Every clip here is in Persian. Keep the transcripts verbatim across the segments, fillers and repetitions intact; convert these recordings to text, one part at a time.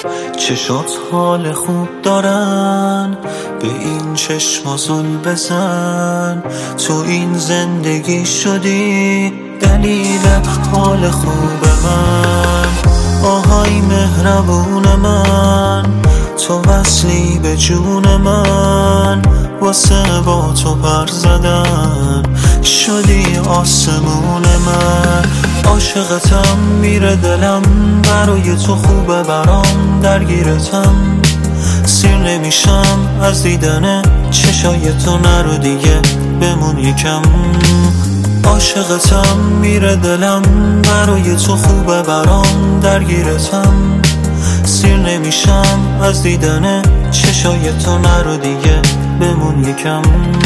چشات حال خوب دارن، به این چشما زل بزن. تو این زندگی شدی دلیل حال خوب من. آهای مهربون من، تو وصلی به جون من. واسه با تو پر زدن شدی آسمون من. عاشقتم میره دلم، برای تو خوبه برام درگیرتم. سیر نمیشم از دیدن چشای تو، نرو دیگه بمون یکم. عاشقتم میره دلم، برای تو خوبه برام درگیرتم. سیر نمیشم از دیدن چشای تو، نرو دیگه بمون یکم.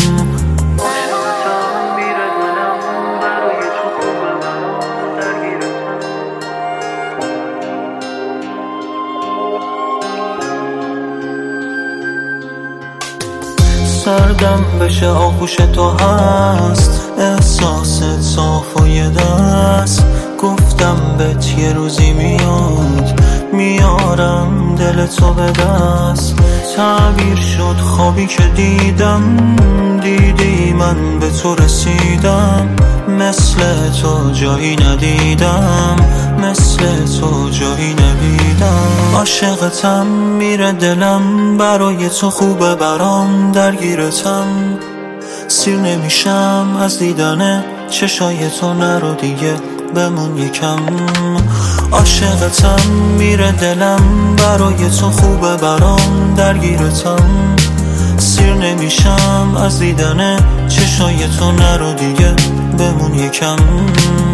سردم بشه آغوش تو هست، احساست صاف و یه دست. گفتم بهت یه روزی میاد، میارم دل تو به دست. تعبیر شد خوابی که دیدم، دیدی من به تو رسیدم. مثل تو جایی ندیدم، مثل تو جایی ندیدم. عاشقتم میره دلم، برای تو خوبه برام درگیرتم. سیر نمیشم از دیدن چشای تو، نرو دیگه بمون یکم. عاشقتم میره دلم، برای تو خوبه برام درگیرتم. سیر نمیشم از دیدن چشای تو، نرو دیگه بمون یکم.